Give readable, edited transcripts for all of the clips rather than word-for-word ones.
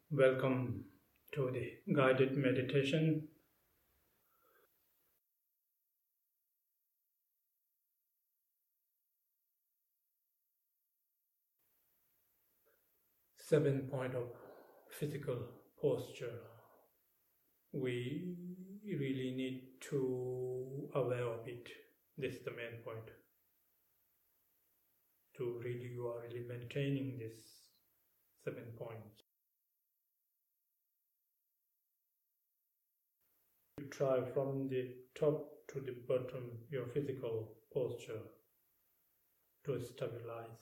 Welcome to the guided meditation. 7 point of physical posture. We really need to aware of it. This is the main point. To really you are really maintaining this 7 points. You try from the top to the bottom your physical posture to stabilize.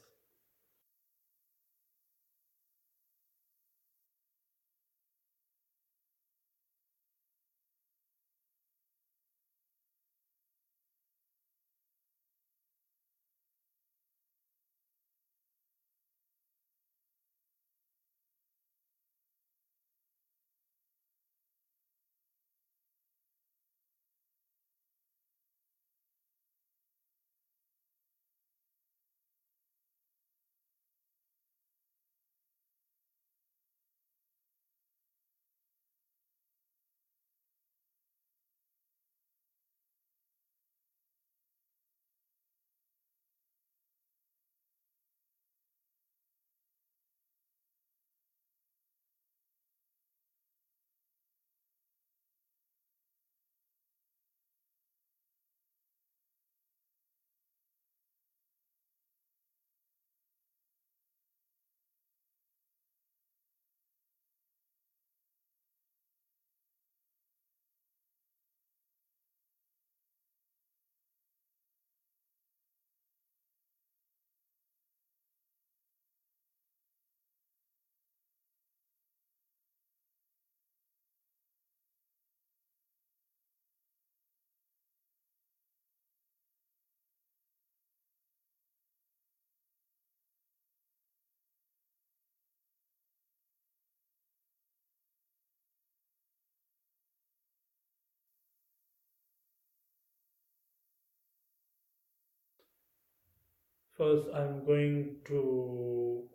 First, I'm going to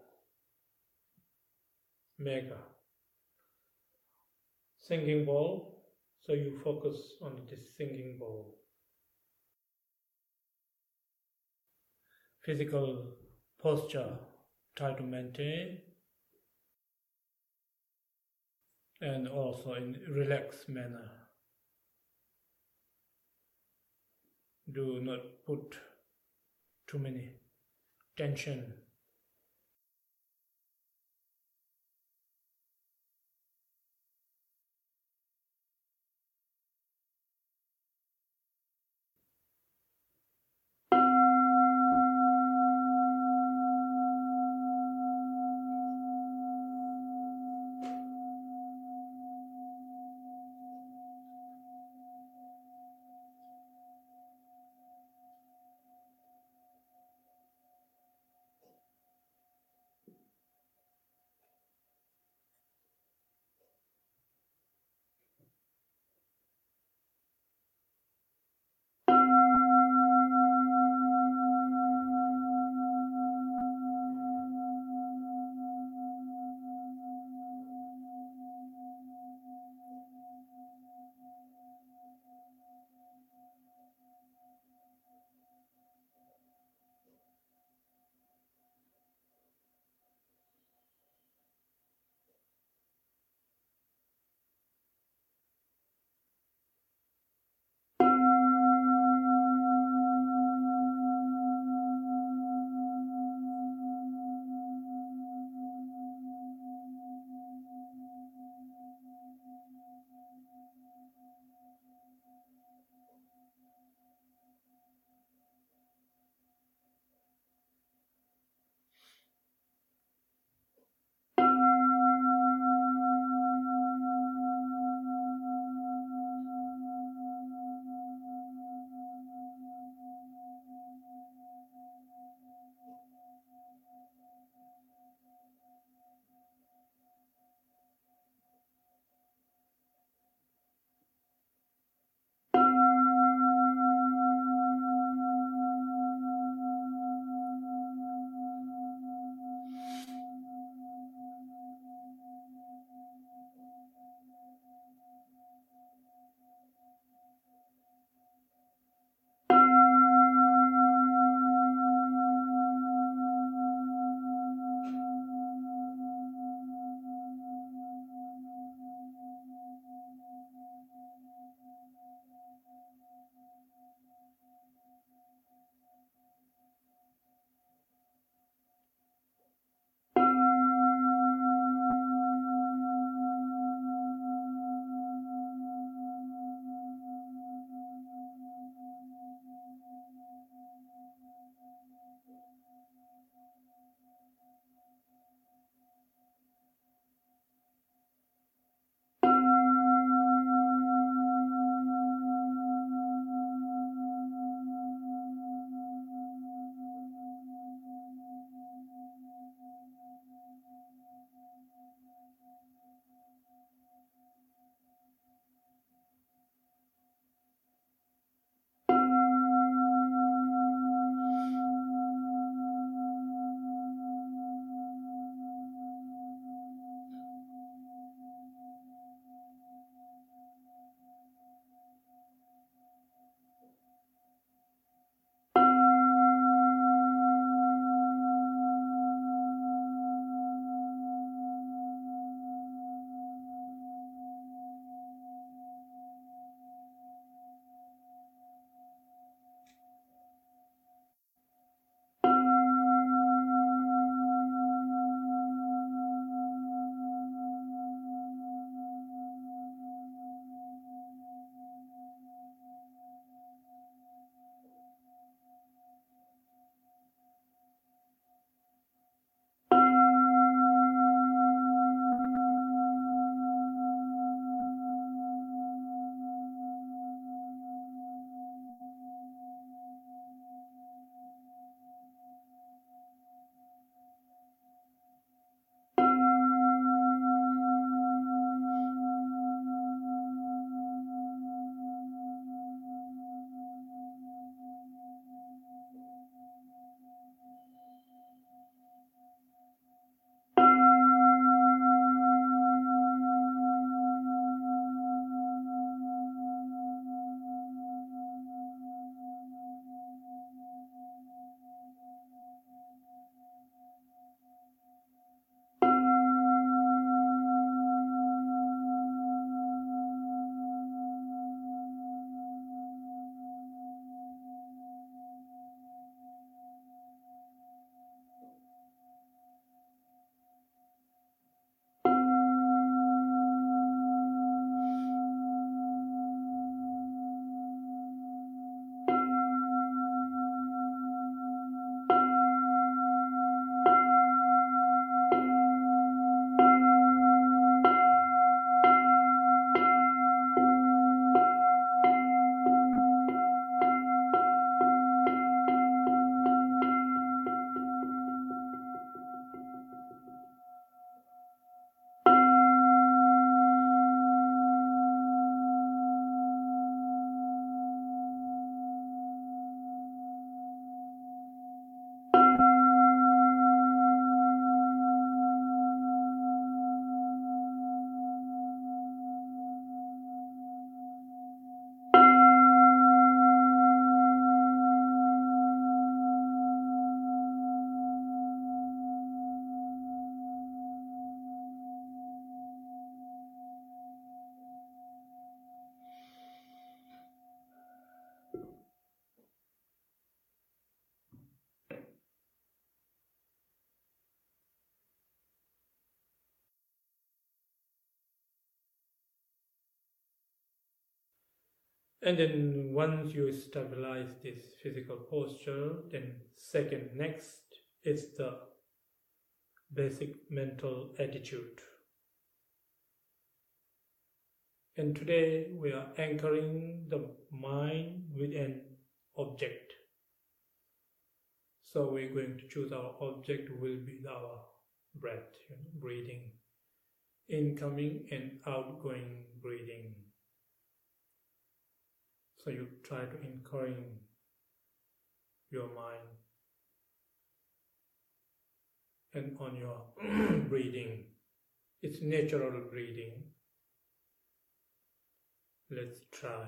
make a singing bowl. So you focus on this singing bowl. Physical posture, try to maintain, and also in relaxed manner. Do not put too many tension. And then once you stabilize this physical posture, then next is the basic mental attitude. And today we are anchoring the mind with an object. So we're going to choose our object will be our breath, breathing, incoming and outgoing breathing. So you try to anchoring your mind and on your breathing. It's natural breathing. Let's try.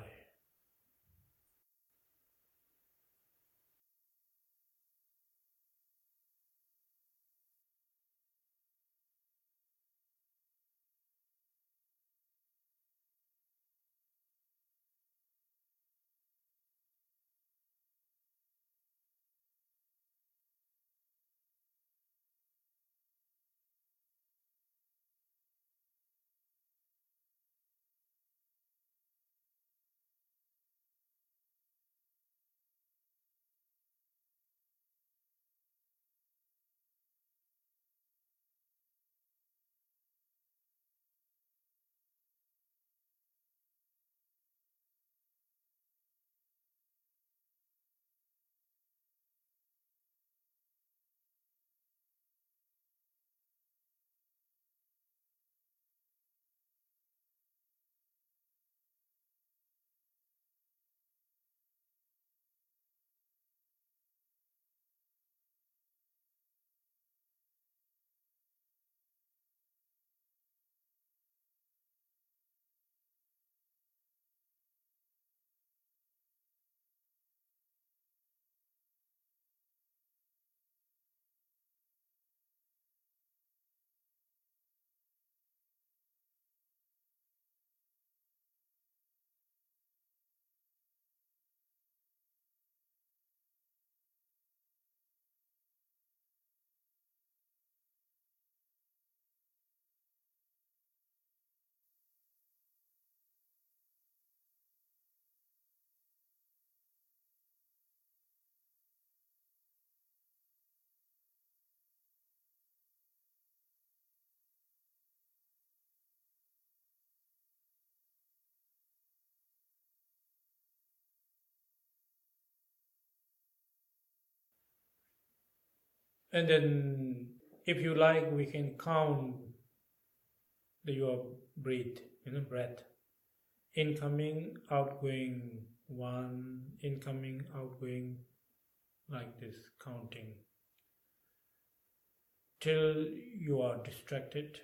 And then if you like, we can count your breath. Incoming, outgoing, one, incoming, outgoing, like this, counting. Till you are distracted.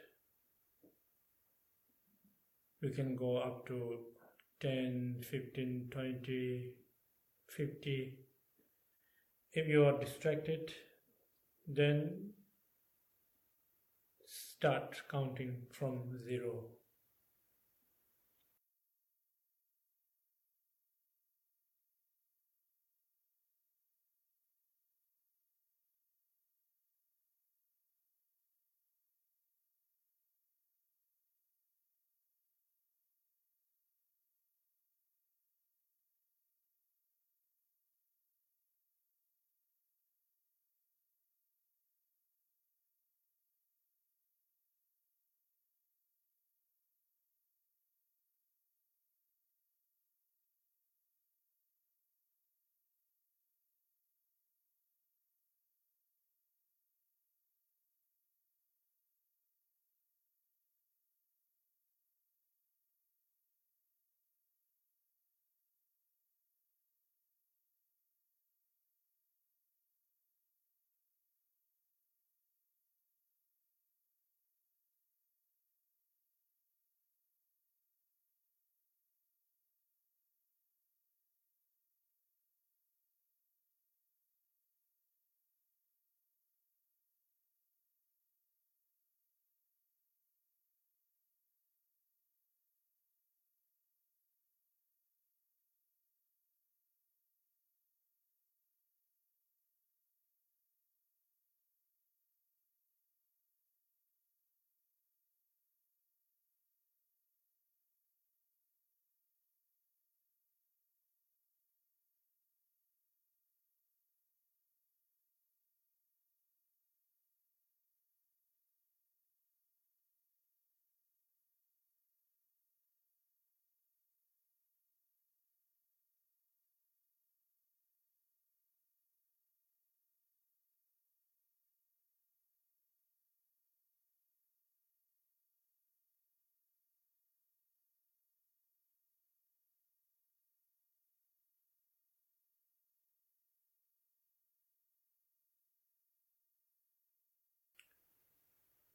We can go up to 10, 15, 20, 50. If you are distracted, then start counting from 0.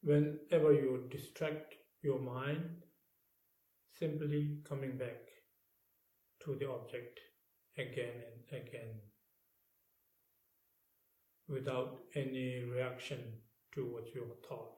whenever you distract your mind, simply coming back to the object again and again without any reaction towards your thoughts.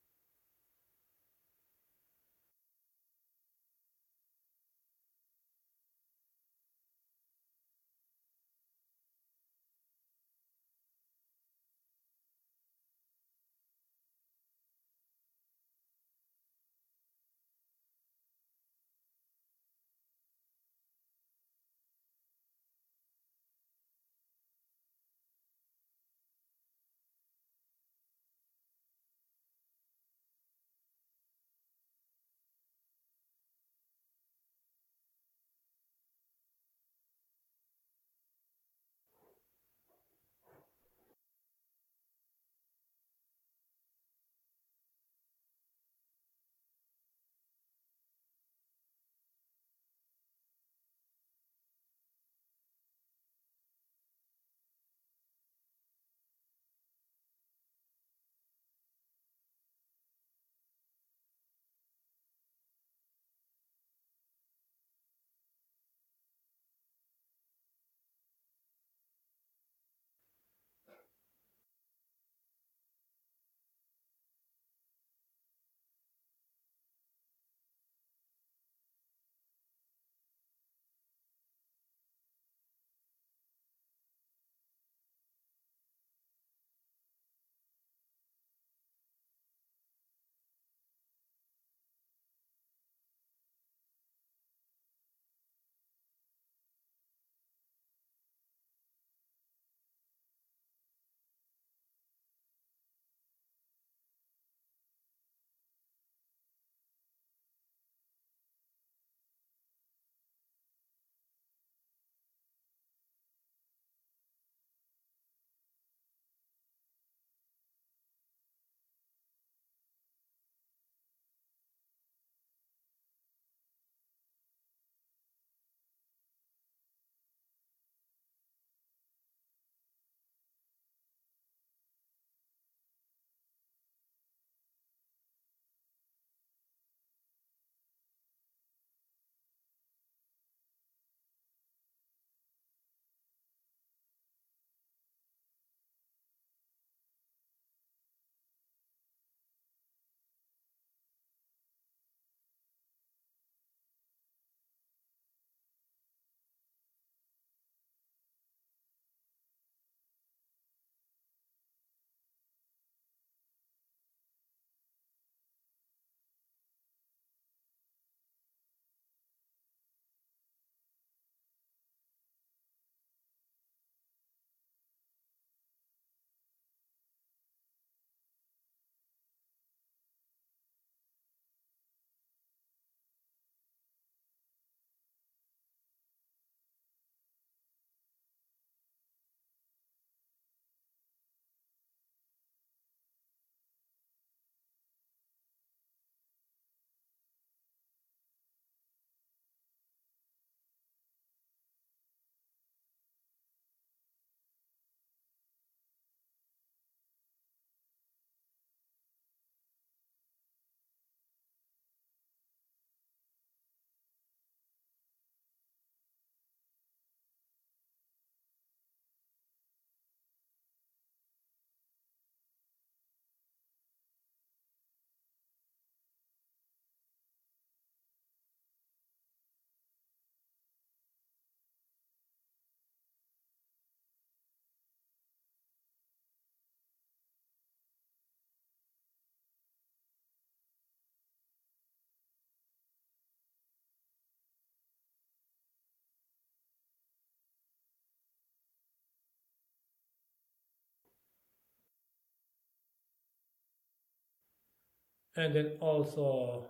And then also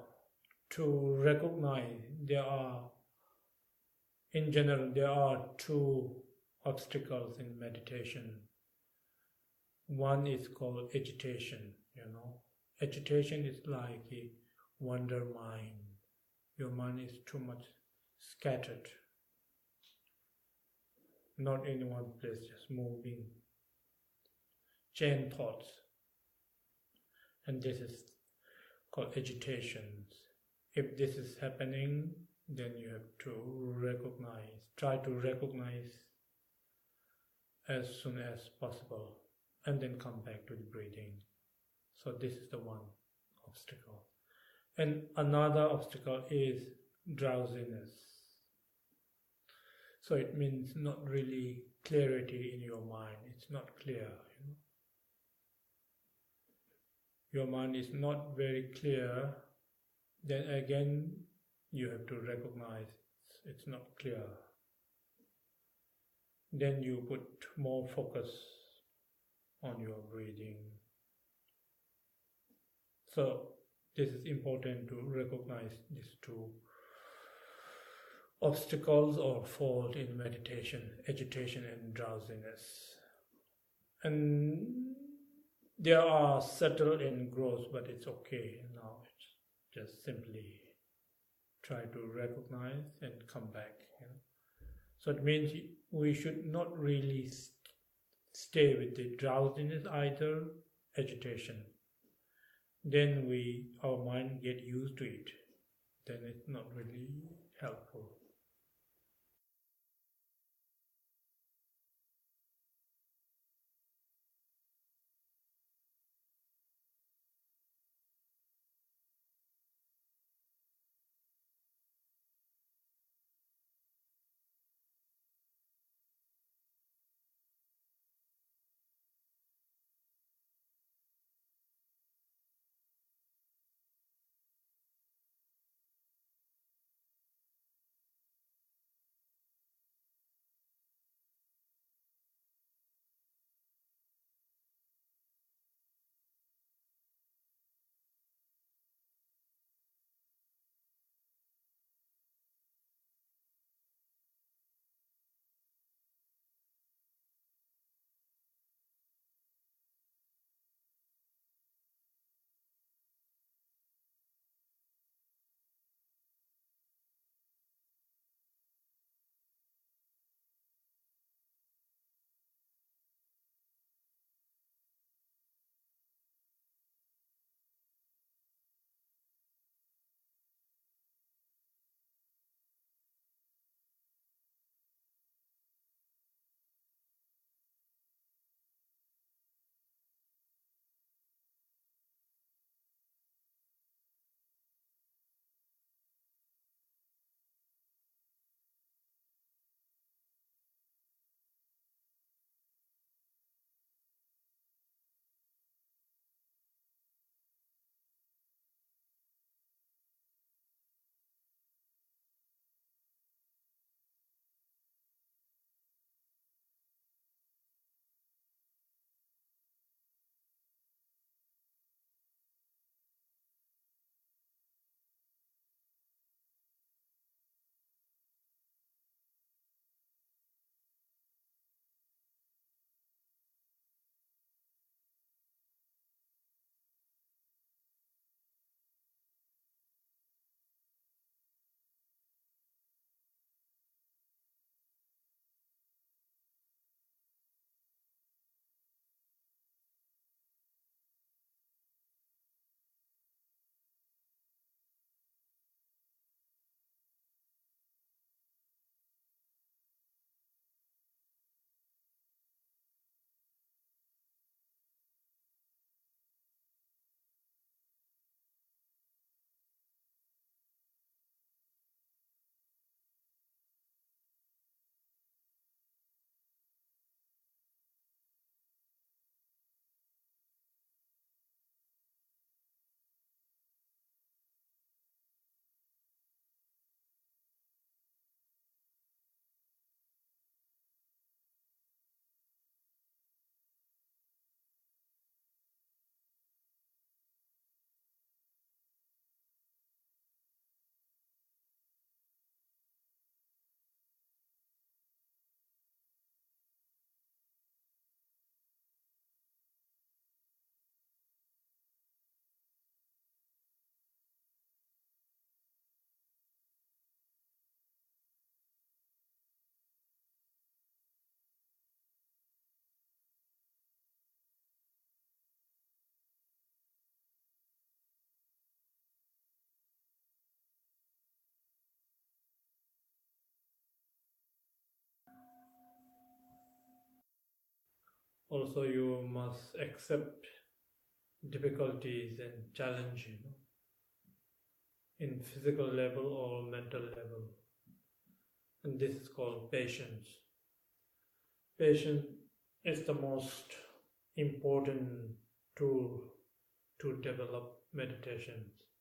to recognize in general, there are two obstacles in meditation. One is called agitation, Agitation is like a wonder mind. Your mind is too much scattered, not in one place, just moving, chain thoughts. and this is called agitations. If this is happening, then you have to try to recognize as soon as possible, and then come back to the breathing. So this is the one obstacle. And another obstacle is drowsiness. So it means not really clarity in your mind. It's not clear. Your mind is not very clear. Then again, you have to recognize it's not clear. Then you put more focus on your breathing. So this is important to recognize these two obstacles or fault in meditation: agitation and drowsiness. And they are subtle in growth, but it's okay now. It's just simply try to recognize and come back. So it means we should not really stay with the drowsiness either, agitation. Then our mind get used to it. Then it's not really helpful. Also, you must accept difficulties and challenge, in physical level or mental level. And this is called patience. Patience is the most important tool to develop meditations.